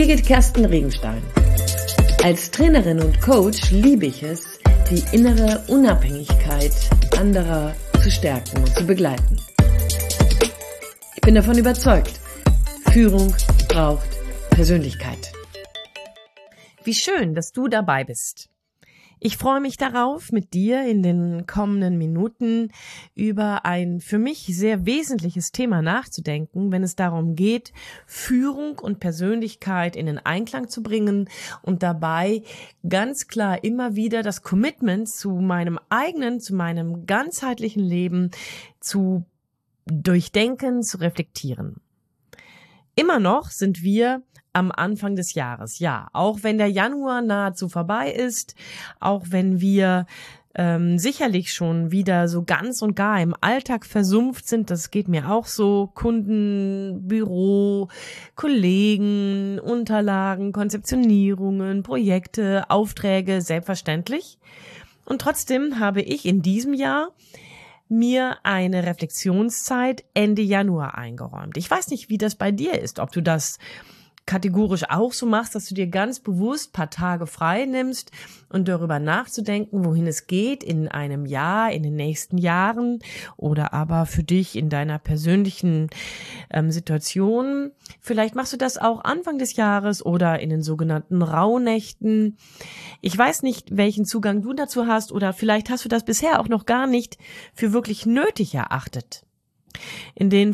Birgit Kersten Regenstein. Als Trainerin und Coach liebe ich es, die innere Unabhängigkeit anderer zu stärken und zu begleiten. Ich bin davon überzeugt, Führung braucht Persönlichkeit. Wie schön, dass du dabei bist. Ich freue mich darauf, mit dir in den kommenden Minuten über ein für mich sehr wesentliches Thema nachzudenken, wenn es darum geht, Führung und Persönlichkeit in den Einklang zu bringen und dabei ganz klar immer wieder das Commitment zu meinem ganzheitlichen Leben zu durchdenken, zu reflektieren. Immer noch sind wir am Anfang des Jahres, ja, auch wenn der Januar nahezu vorbei ist, auch wenn wir sicherlich schon wieder so ganz und gar im Alltag versumpft sind, das geht mir auch so, Kunden, Büro, Kollegen, Unterlagen, Konzeptionierungen, Projekte, Aufträge, selbstverständlich. Und trotzdem habe ich in diesem Jahr mir eine Reflexionszeit Ende Januar eingeräumt. Ich weiß nicht, wie das bei dir ist, ob du das kategorisch auch so machst, dass du dir ganz bewusst ein paar Tage frei nimmst und darüber nachzudenken, wohin es geht in einem Jahr, in den nächsten Jahren oder aber für dich in deiner persönlichen Situation. Vielleicht machst du das auch Anfang des Jahres oder in den sogenannten Rauhnächten. Ich weiß nicht, welchen Zugang du dazu hast oder vielleicht hast du das bisher auch noch gar nicht für wirklich nötig erachtet. In den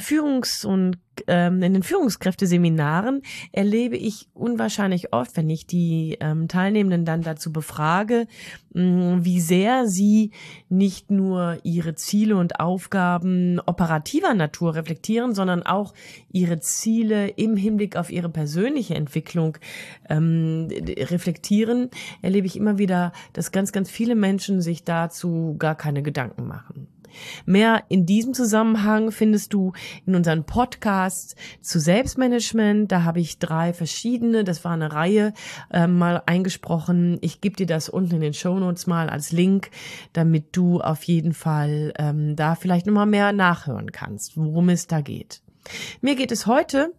Führungskräfteseminaren erlebe ich unwahrscheinlich oft, wenn ich die Teilnehmenden dann dazu befrage, wie sehr sie nicht nur ihre Ziele und Aufgaben operativer Natur reflektieren, sondern auch ihre Ziele im Hinblick auf ihre persönliche Entwicklung reflektieren, erlebe ich immer wieder, dass ganz, ganz viele Menschen sich dazu gar keine Gedanken machen. Mehr in diesem Zusammenhang findest du in unseren Podcasts zu Selbstmanagement. Da habe ich 3 verschiedene, das war eine Reihe, mal eingesprochen. Ich gebe dir das unten in den Shownotes mal als Link, damit du auf jeden Fall da vielleicht nochmal mehr nachhören kannst, worum es da geht. Mir geht es heute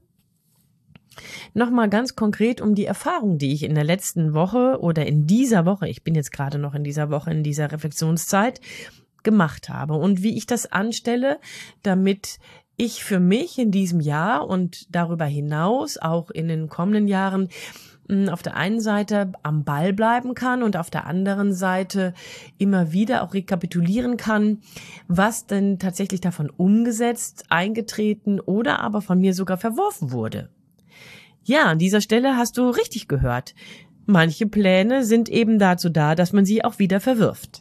nochmal ganz konkret um die Erfahrung, die ich in der letzten Woche oder in dieser Woche, ich bin jetzt gerade noch in dieser Woche, in dieser Reflexionszeit, gemacht habe und wie ich das anstelle, damit ich für mich in diesem Jahr und darüber hinaus auch in den kommenden Jahren auf der einen Seite am Ball bleiben kann und auf der anderen Seite immer wieder auch rekapitulieren kann, was denn tatsächlich davon umgesetzt, eingetreten oder aber von mir sogar verworfen wurde. Ja, an dieser Stelle hast du richtig gehört. Manche Pläne sind eben dazu da, dass man sie auch wieder verwirft.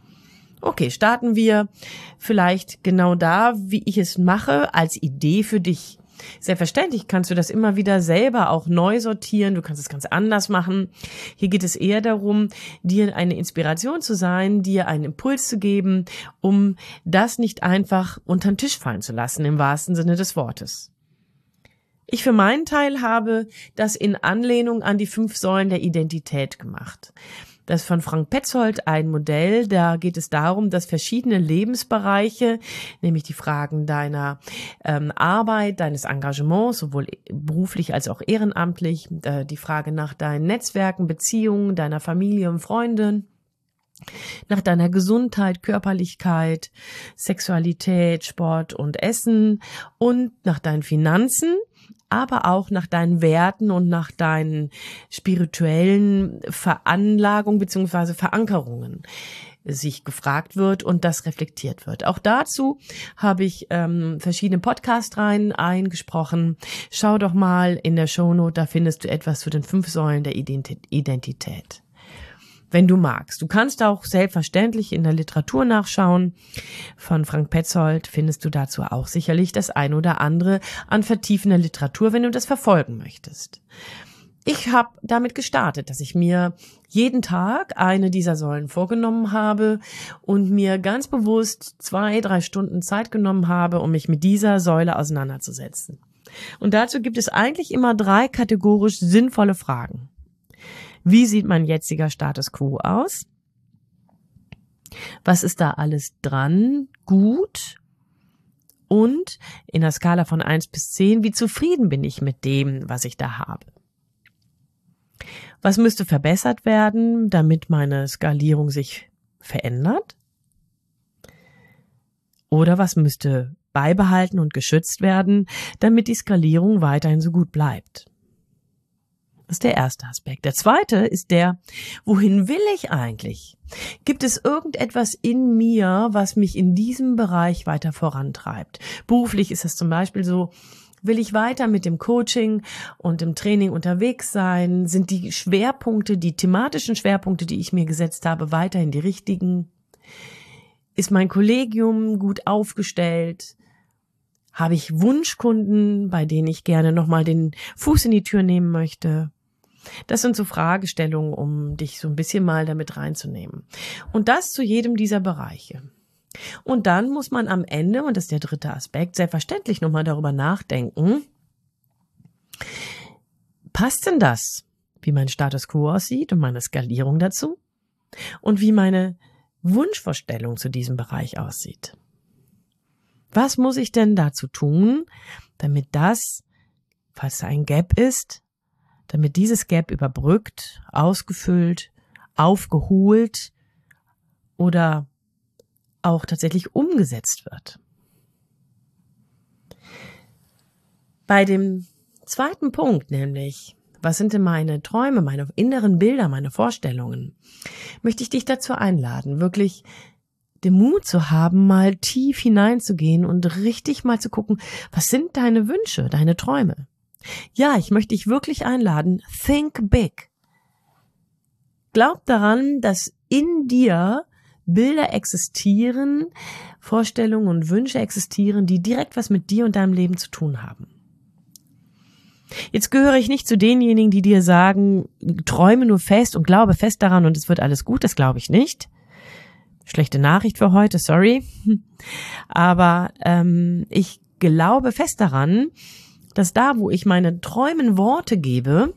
Okay, starten wir vielleicht genau da, wie ich es mache, als Idee für dich. Selbstverständlich kannst du das immer wieder selber auch neu sortieren, du kannst es ganz anders machen. Hier geht es eher darum, dir eine Inspiration zu sein, dir einen Impuls zu geben, um das nicht einfach unter den Tisch fallen zu lassen, im wahrsten Sinne des Wortes. Ich für meinen Teil habe das in Anlehnung an die 5 Säulen der Identität gemacht. Das ist von Frank Petzold ein Modell, da geht es darum, dass verschiedene Lebensbereiche, nämlich die Fragen deiner Arbeit, deines Engagements, sowohl beruflich als auch ehrenamtlich, die Frage nach deinen Netzwerken, Beziehungen, deiner Familie und Freunden, nach deiner Gesundheit, Körperlichkeit, Sexualität, Sport und Essen und nach deinen Finanzen, aber auch nach deinen Werten und nach deinen spirituellen Veranlagungen bzw. Verankerungen sich gefragt wird und das reflektiert wird. Auch dazu habe ich verschiedene Podcast-Reihen eingesprochen. Schau doch mal in der Shownote, da findest du etwas zu den 5 Säulen der Identität. Wenn du magst. Du kannst auch selbstverständlich in der Literatur nachschauen. Von Frank Petzold findest du dazu auch sicherlich das ein oder andere an vertiefender Literatur, wenn du das verfolgen möchtest. Ich habe damit gestartet, dass ich mir jeden Tag eine dieser Säulen vorgenommen habe und mir ganz bewusst 2-3 Stunden Zeit genommen habe, um mich mit dieser Säule auseinanderzusetzen. Und dazu gibt es eigentlich immer 3 kategorisch sinnvolle Fragen. Wie sieht mein jetziger Status quo aus? Was ist da alles dran? Gut? Und in der Skala von 1 bis 10, wie zufrieden bin ich mit dem, was ich da habe? Was müsste verbessert werden, damit meine Skalierung sich verändert? Oder was müsste beibehalten und geschützt werden, damit die Skalierung weiterhin so gut bleibt? Das ist der erste Aspekt. Der zweite ist der, wohin will ich eigentlich? Gibt es irgendetwas in mir, was mich in diesem Bereich weiter vorantreibt? Beruflich ist es zum Beispiel so, will ich weiter mit dem Coaching und dem Training unterwegs sein? Sind die Schwerpunkte, die thematischen Schwerpunkte, die ich mir gesetzt habe, weiterhin die richtigen? Ist mein Kollegium gut aufgestellt? Habe ich Wunschkunden, bei denen ich gerne nochmal den Fuß in die Tür nehmen möchte? Das sind so Fragestellungen, um dich so ein bisschen mal damit reinzunehmen. Und das zu jedem dieser Bereiche. Und dann muss man am Ende, und das ist der dritte Aspekt, selbstverständlich nochmal darüber nachdenken, passt denn das, wie mein Status quo aussieht und meine Skalierung dazu? Und wie meine Wunschvorstellung zu diesem Bereich aussieht? Was muss ich denn dazu tun, damit das, falls da ein Gap ist, damit dieses Gap überbrückt, ausgefüllt, aufgeholt oder auch tatsächlich umgesetzt wird? Bei dem zweiten Punkt, nämlich, was sind denn meine Träume, meine inneren Bilder, meine Vorstellungen, möchte ich dich dazu einladen, wirklich den Mut zu haben, mal tief hineinzugehen und richtig mal zu gucken, was sind deine Wünsche, deine Träume? Ja, ich möchte dich wirklich einladen, think big. Glaub daran, dass in dir Bilder existieren, Vorstellungen und Wünsche existieren, die direkt was mit dir und deinem Leben zu tun haben. Jetzt gehöre ich nicht zu denjenigen, die dir sagen, träume nur fest und glaube fest daran und es wird alles gut, das glaube ich nicht. Schlechte Nachricht für heute, sorry. Aber ich glaube fest daran, dass da, wo ich meinen Träumen Worte gebe,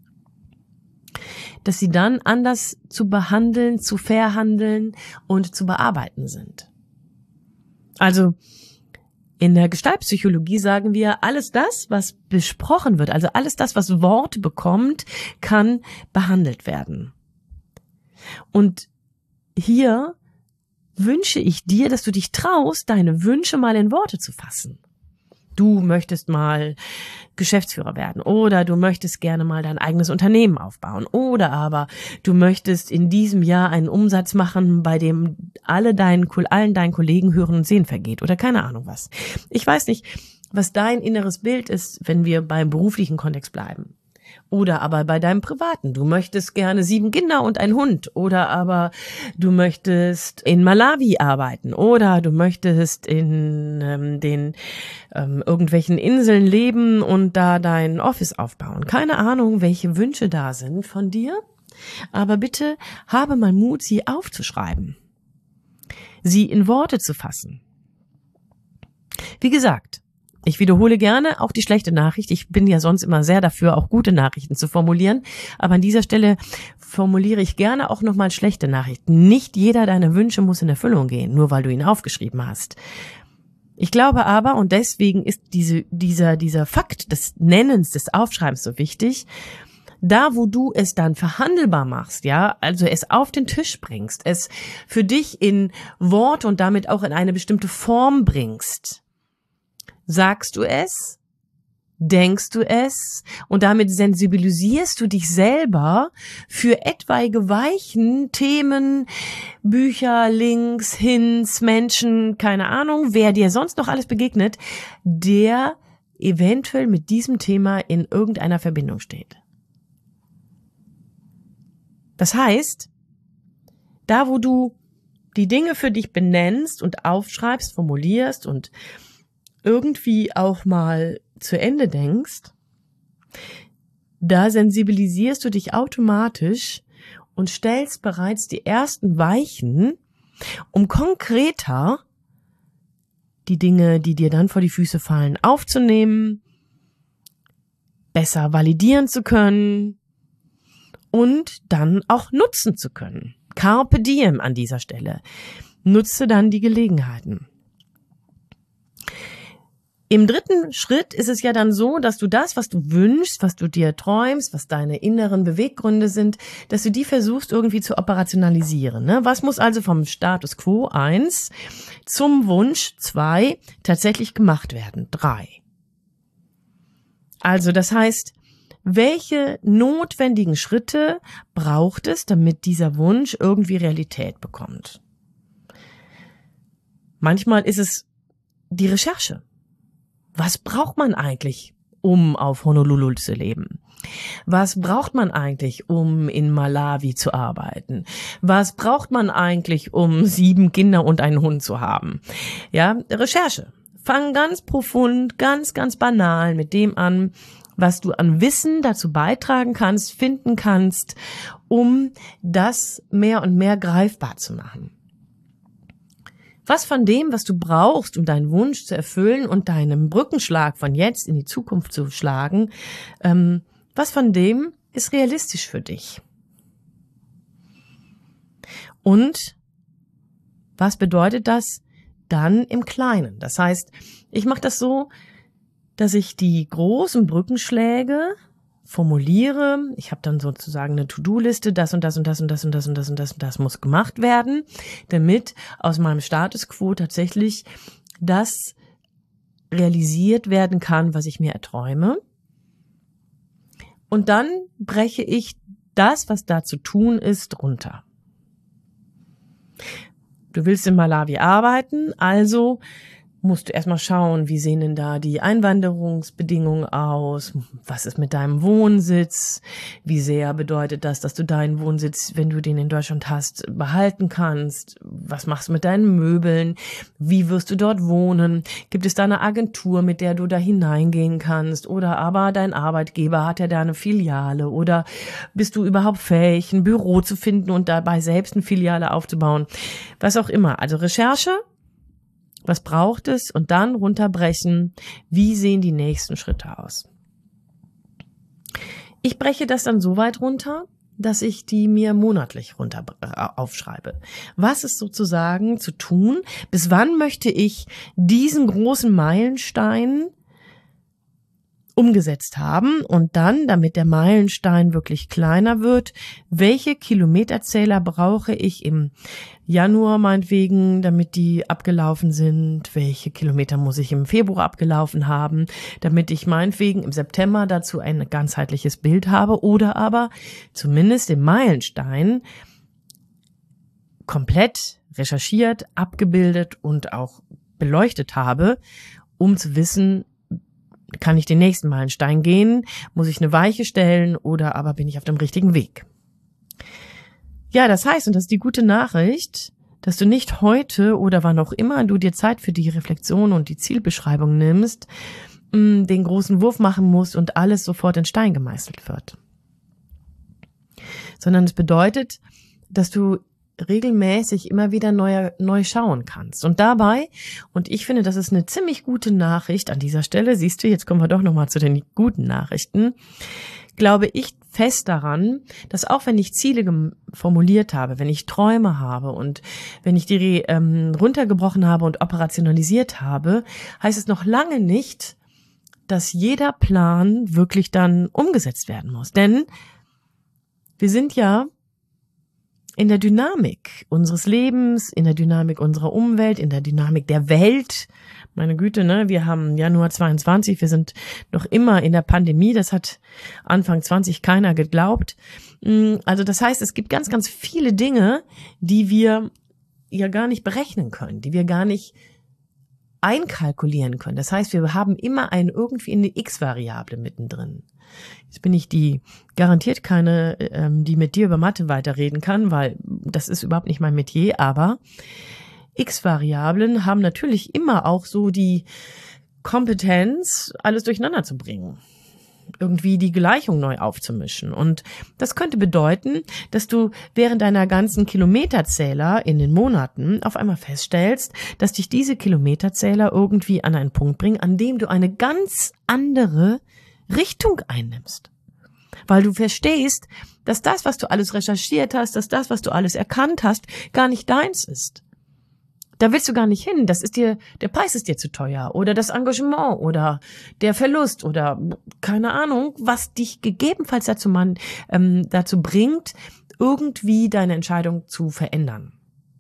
dass sie dann anders zu behandeln, zu verhandeln und zu bearbeiten sind. Also in der Gestaltpsychologie sagen wir, alles das, was besprochen wird, also alles das, was Worte bekommt, kann behandelt werden. Und hier wünsche ich dir, dass du dich traust, deine Wünsche mal in Worte zu fassen. Du möchtest mal Geschäftsführer werden oder du möchtest gerne mal dein eigenes Unternehmen aufbauen oder aber du möchtest in diesem Jahr einen Umsatz machen, bei dem allen deinen Kollegen Hören und Sehen vergeht oder keine Ahnung was. Ich weiß nicht, was dein inneres Bild ist, wenn wir beim beruflichen Kontext bleiben. Oder aber bei deinem Privaten. Du möchtest gerne 7 Kinder und einen Hund. Oder aber du möchtest in Malawi arbeiten. Oder du möchtest in den irgendwelchen Inseln leben und da dein Office aufbauen. Keine Ahnung, welche Wünsche da sind von dir. Aber bitte habe mal Mut, sie aufzuschreiben. Sie in Worte zu fassen. Wie gesagt, ich wiederhole gerne auch die schlechte Nachricht. Ich bin ja sonst immer sehr dafür, auch gute Nachrichten zu formulieren. Aber an dieser Stelle formuliere ich gerne auch nochmal schlechte Nachrichten. Nicht jeder deiner Wünsche muss in Erfüllung gehen, nur weil du ihn aufgeschrieben hast. Ich glaube aber, und deswegen ist dieser Fakt des Nennens, des Aufschreibens so wichtig, da wo du es dann verhandelbar machst, ja, also es auf den Tisch bringst, es für dich in Wort und damit auch in eine bestimmte Form bringst, sagst du es, denkst du es und damit sensibilisierst du dich selber für etwaige Weichen, Themen, Bücher, Links, Hints, Menschen, keine Ahnung, wer dir sonst noch alles begegnet, der eventuell mit diesem Thema in irgendeiner Verbindung steht. Das heißt, da wo du die Dinge für dich benennst und aufschreibst, formulierst und irgendwie auch mal zu Ende denkst, da sensibilisierst du dich automatisch und stellst bereits die ersten Weichen, um konkreter die Dinge, die dir dann vor die Füße fallen, aufzunehmen, besser validieren zu können und dann auch nutzen zu können. Carpe diem an dieser Stelle. Nutze dann die Gelegenheiten. Im dritten Schritt ist es ja dann so, dass du das, was du wünschst, was du dir träumst, was deine inneren Beweggründe sind, dass du die versuchst irgendwie zu operationalisieren. Ne? Was muss also vom Status Quo 1 zum Wunsch 2 tatsächlich gemacht werden? 3. Also das heißt, welche notwendigen Schritte braucht es, damit dieser Wunsch irgendwie Realität bekommt? Manchmal ist es die Recherche. Was braucht man eigentlich, um auf Honolulu zu leben? Was braucht man eigentlich, um in Malawi zu arbeiten? Was braucht man eigentlich, um 7 Kinder und einen Hund zu haben? Ja, Recherche. Fang ganz profund, ganz, ganz banal mit dem an, was du an Wissen dazu beitragen kannst, finden kannst, um das mehr und mehr greifbar zu machen. Was von dem, was du brauchst, um deinen Wunsch zu erfüllen und deinen Brückenschlag von jetzt in die Zukunft zu schlagen, was von dem ist realistisch für dich? Und was bedeutet das dann im Kleinen? Das heißt, ich mache das so, dass ich die großen Brückenschläge formuliere. Ich habe dann sozusagen eine To-Do-Liste, das und das und das und das und das und das und das und das muss gemacht werden, damit aus meinem Status Quo tatsächlich das realisiert werden kann, was ich mir erträume. Und dann breche ich das, was da zu tun ist, runter. Du willst in Malawi arbeiten, also musst du erstmal schauen, wie sehen denn da die Einwanderungsbedingungen aus? Was ist mit deinem Wohnsitz? Wie sehr bedeutet das, dass du deinen Wohnsitz, wenn du den in Deutschland hast, behalten kannst? Was machst du mit deinen Möbeln? Wie wirst du dort wohnen? Gibt es da eine Agentur, mit der du da hineingehen kannst? Oder aber dein Arbeitgeber hat ja da eine Filiale? Oder bist du überhaupt fähig, ein Büro zu finden und dabei selbst eine Filiale aufzubauen? Was auch immer. Also Recherche. Was braucht es? Und dann runterbrechen, wie sehen die nächsten Schritte aus? Ich breche das dann so weit runter, dass ich die mir monatlich aufschreibe. Was ist sozusagen zu tun? Bis wann möchte ich diesen großen Meilenstein umgesetzt haben? Und dann, damit der Meilenstein wirklich kleiner wird, welche Kilometerzähler brauche ich im Januar meinetwegen, damit die abgelaufen sind? Welche Kilometer muss ich im Februar abgelaufen haben, damit ich meinetwegen im September dazu ein ganzheitliches Bild habe oder aber zumindest den Meilenstein komplett recherchiert, abgebildet und auch beleuchtet habe, um zu wissen, kann ich den nächsten Meilenstein gehen? Muss ich eine Weiche stellen oder aber bin ich auf dem richtigen Weg? Ja, das heißt, und das ist die gute Nachricht, dass du nicht heute oder wann auch immer du dir Zeit für die Reflexion und die Zielbeschreibung nimmst, den großen Wurf machen musst und alles sofort in Stein gemeißelt wird. Sondern es bedeutet, dass du regelmäßig immer wieder neu schauen kannst. Und dabei, und ich finde, das ist eine ziemlich gute Nachricht an dieser Stelle, siehst du, jetzt kommen wir doch nochmal zu den guten Nachrichten, glaube ich fest daran, dass auch wenn ich Ziele formuliert habe, wenn ich Träume habe und wenn ich die runtergebrochen habe und operationalisiert habe, heißt es noch lange nicht, dass jeder Plan wirklich dann umgesetzt werden muss. Denn wir sind ja in der Dynamik unseres Lebens, in der Dynamik unserer Umwelt, in der Dynamik der Welt. Meine Güte, ne? Wir haben Januar 22, wir sind noch immer in der Pandemie. Das hat Anfang 20 keiner geglaubt. Also das heißt, es gibt ganz, ganz viele Dinge, die wir ja gar nicht berechnen können, die wir gar nicht einkalkulieren können. Das heißt, wir haben immer irgendwie eine X-Variable mittendrin. Jetzt bin ich garantiert keine, die mit dir über Mathe weiterreden kann, weil das ist überhaupt nicht mein Metier, aber X-Variablen haben natürlich immer auch so die Kompetenz, alles durcheinander zu bringen. Irgendwie die Gleichung neu aufzumischen. Und das könnte bedeuten, dass du während deiner ganzen Kilometerzähler in den Monaten auf einmal feststellst, dass dich diese Kilometerzähler irgendwie an einen Punkt bringen, an dem du eine ganz andere Richtung einnimmst. Weil du verstehst, dass das, was du alles recherchiert hast, dass das, was du alles erkannt hast, gar nicht deins ist. Da willst du gar nicht hin. Der Preis ist dir zu teuer oder das Engagement oder der Verlust oder keine Ahnung, was dich gegebenenfalls dazu bringt, irgendwie deine Entscheidung zu verändern.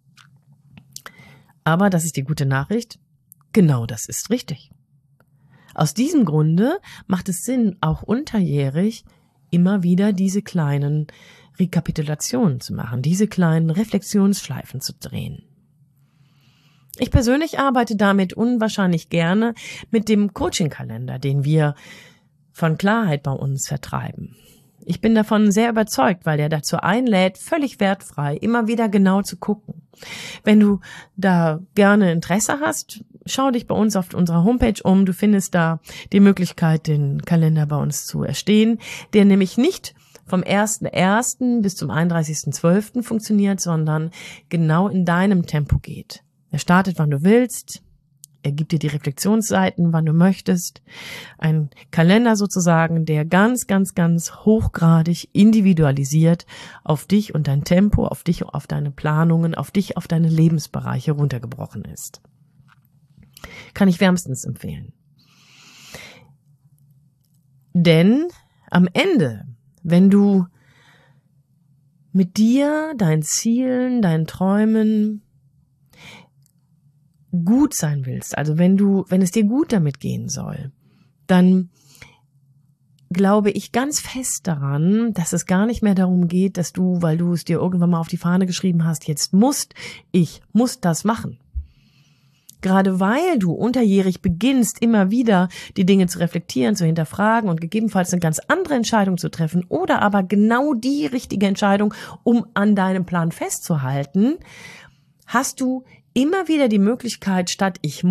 Aber das ist die gute Nachricht. Genau das ist richtig. Aus diesem Grunde macht es Sinn, auch unterjährig immer wieder diese kleinen Rekapitulationen zu machen, diese kleinen Reflexionsschleifen zu drehen. Ich persönlich arbeite damit unwahrscheinlich gerne mit dem Coaching-Kalender, den wir von Klarheit bei uns vertreiben. Ich bin davon sehr überzeugt, weil der dazu einlädt, völlig wertfrei immer wieder genau zu gucken. Wenn du da gerne Interesse hast, schau dich bei uns auf unserer Homepage um. Du findest da die Möglichkeit, den Kalender bei uns zu erstehen, der nämlich nicht vom 1.1. bis zum 31.12. funktioniert, sondern genau in deinem Tempo geht. Er startet, wann du willst. Er gibt dir die Reflexionsseiten, wann du möchtest. Ein Kalender sozusagen, der ganz, ganz, ganz hochgradig individualisiert auf dich und dein Tempo, auf dich, auf deine Planungen, auf dich, auf deine Lebensbereiche runtergebrochen ist. Kann ich wärmstens empfehlen. Denn am Ende, wenn du mit dir, deinen Zielen, deinen Träumen gut sein willst, also wenn es dir gut damit gehen soll, dann glaube ich ganz fest daran, dass es gar nicht mehr darum geht, dass du, weil du es dir irgendwann mal auf die Fahne geschrieben hast, jetzt muss das machen. Gerade weil du unterjährig beginnst, immer wieder die Dinge zu reflektieren, zu hinterfragen und gegebenenfalls eine ganz andere Entscheidung zu treffen oder aber genau die richtige Entscheidung, um an deinem Plan festzuhalten, hast du immer wieder die Möglichkeit, statt ich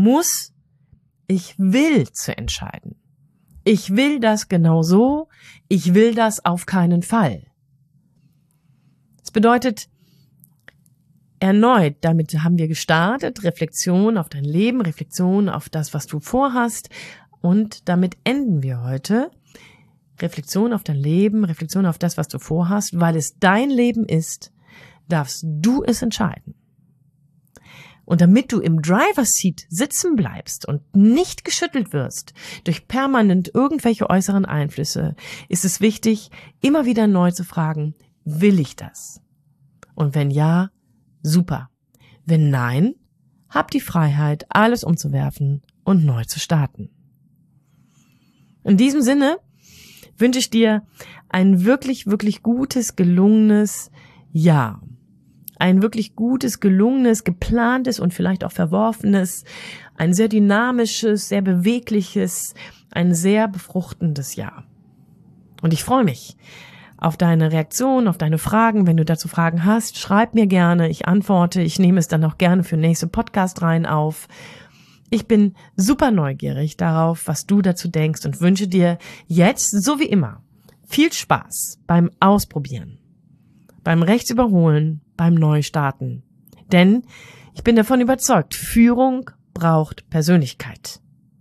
will zu entscheiden. Ich will das genau so, ich will das auf keinen Fall. Das bedeutet, erneut, damit haben wir gestartet, Reflexion auf dein Leben, Reflexion auf das, was du vorhast, und damit enden wir heute. Reflexion auf dein Leben, Reflexion auf das, was du vorhast, weil es dein Leben ist, darfst du es entscheiden. Und damit du im Driver's Seat sitzen bleibst und nicht geschüttelt wirst durch permanent irgendwelche äußeren Einflüsse, ist es wichtig, immer wieder neu zu fragen, will ich das? Und wenn ja, super. Wenn nein, hab die Freiheit, alles umzuwerfen und neu zu starten. In diesem Sinne wünsche ich dir ein wirklich, wirklich gutes, gelungenes Jahr. Ein wirklich gutes, gelungenes, geplantes und vielleicht auch verworfenes, ein sehr dynamisches, sehr bewegliches, ein sehr befruchtendes Jahr. Und ich freue mich auf deine Reaktion, auf deine Fragen. Wenn du dazu Fragen hast, schreib mir gerne. Ich antworte. Ich nehme es dann auch gerne für nächste Podcast-Reihen auf. Ich bin super neugierig darauf, was du dazu denkst und wünsche dir jetzt, so wie immer, viel Spaß beim Ausprobieren, beim Rechtsüberholen, beim Neustarten. Denn ich bin davon überzeugt, Führung braucht Persönlichkeit.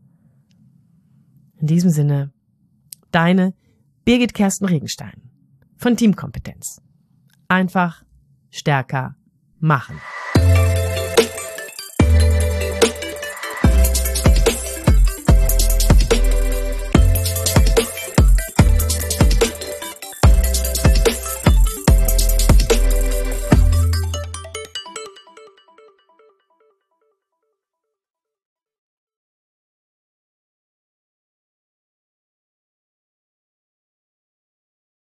In diesem Sinne, deine Birgit Kersten Regenstein von Teamkompetenz. Einfach stärker machen.